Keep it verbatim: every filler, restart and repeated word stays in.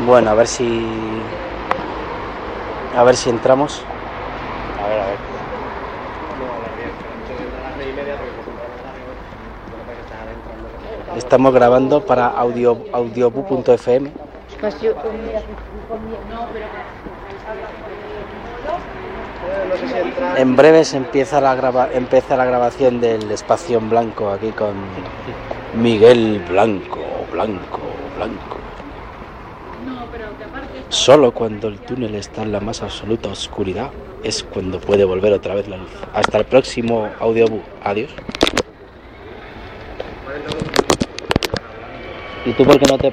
Bueno, a ver si... A ver si entramos. A ver, a ver. Estamos grabando para audio, audiobu punto f m. En breves empieza la, grava, empieza la grabación del Espacio en Blanco aquí con Miguel Blanco, Blanco, Blanco. Solo cuando el túnel está en la más absoluta oscuridad es cuando puede volver otra vez la luz. Hasta el próximo audiobook. Adiós. ¿Y tú por qué no te